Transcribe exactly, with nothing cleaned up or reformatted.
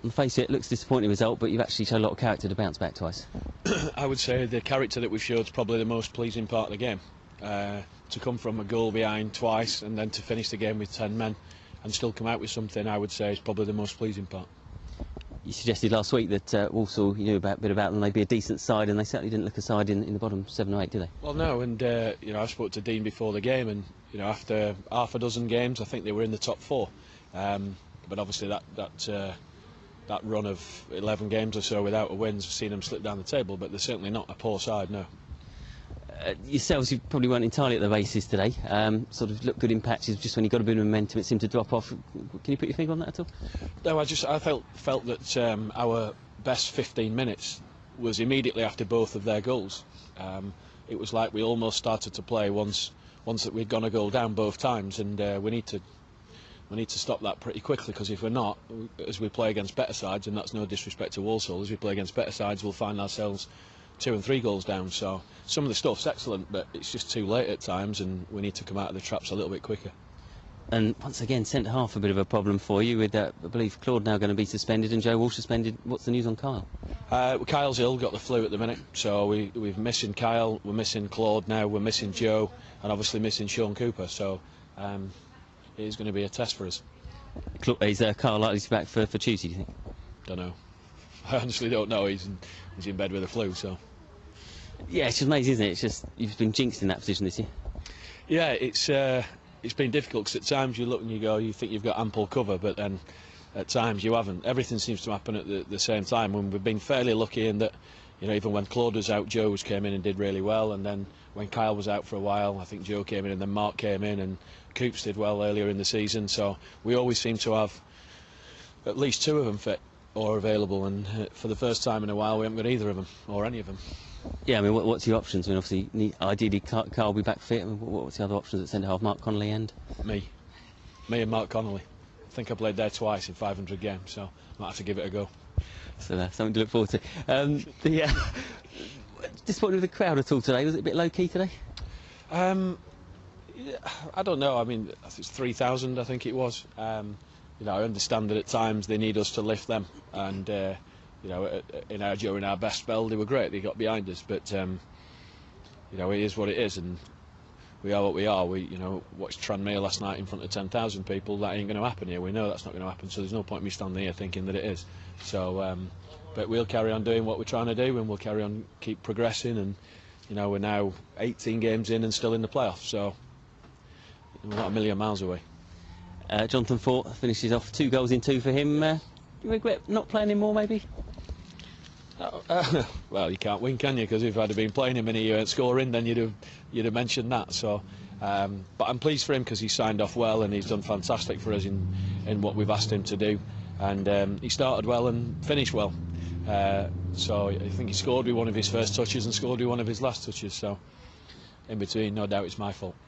On the face of it, it looks a disappointing result, but you've actually shown a lot of character to bounce back twice. I would say the character that we've showed is probably the most pleasing part of the game. Uh, to come from a goal behind twice and then to finish the game with ten men and still come out with something, I would say, is probably the most pleasing part. You suggested last week that uh, Walsall, you knew about, a bit about them, they'd be a decent side, and they certainly didn't look a side in, in the bottom seven or eight, did they? Well, no, and uh, you know, I spoke to Dean before the game, and you know, after half a dozen games, I think they were in the top four. Um, but obviously, that that uh, that run of eleven games or so without a win has seen them slip down the table. But they're certainly not a poor side, no. Uh, yourselves, you probably weren't entirely at the races today. Um, sort of looked good in patches. Just when you got a bit of momentum, it seemed to drop off. Can you put your finger on that at all? No, I just I felt felt that um, our best fifteen minutes was immediately after both of their goals. Um, it was like we almost started to play once once that we'd gone a goal down both times, and uh, we need to we need to stop that pretty quickly, because if we're not, as we play against better sides, and that's no disrespect to Walsall, as we play against better sides, we'll find ourselves two and three goals down. So some of the stuff's excellent, but it's just too late at times, and we need to come out of the traps a little bit quicker. And once again, centre half a bit of a problem for you, with uh, I believe Claude now going to be suspended and Joe Walsh suspended. What's the news on Kyle? Uh, Kyle's ill, got the flu at the minute, so we, we're missing Kyle, we're missing Claude now, we're missing Joe, and obviously missing Sean Cooper, so um, it is going to be a test for us. Is uh, Kyle likely to be back for, for Tuesday, do you think? Don't know. I honestly don't know. He's in, he's in bed with the flu, so... Yeah, it's just amazing, isn't it? It's just, you've been jinxed in that position this year. Yeah, it's uh, it's been difficult, because at times you look and you go, you think you've got ample cover, but then at times you haven't. Everything seems to happen at the, the same time, when we've been fairly lucky in that, you know, even when Claude was out, Joe came in and did really well, and then when Kyle was out for a while, I think Joe came in, and then Mark came in, and Coops did well earlier in the season, so we always seem to have at least two of them fit or available, and uh, for the first time in a while we haven't got either of them, or any of them. Yeah, I mean, what, what's your options? I mean, obviously, need, ideally, Carl will be back fit. I mean, what, what's the other options at centre half? Mark Connolly and? Me. Me and Mark Connolly. I think I played there twice in five hundred games, so I might have to give it a go. So that's something to look forward to. Um, the, uh, disappointed with the crowd at all today? Was it a bit low-key today? Um, yeah, I don't know. I mean, it's three thousand, I think it was. Um, you know, I understand that at times they need us to lift them, and uh, you know, in our during our best spell, they were great. They got behind us, but um, you know, it is what it is, and we are what we are. We, you know, watched Tranmere last night in front of ten thousand people. That ain't going to happen here. We know that's not going to happen. So there's no point in me standing here thinking that it is. So, um, but we'll carry on doing what we're trying to do, and we'll carry on keep progressing. And you know, we're now eighteen games in and still in the playoffs. So we're not a million miles away. Uh, Jonathan Fort finishes off two goals in two for him. Uh, do you regret not playing him more, maybe? Uh, uh, well, you can't win, can you? Because if I'd have been playing him and he weren't scoring, then you'd have you'd have mentioned that. So, um, but I'm pleased for him, because he signed off well and he's done fantastic for us in in what we've asked him to do. And um, he started well and finished well. Uh, so I think he scored with one of his first touches and scored with one of his last touches. So, in between, no doubt it's my fault.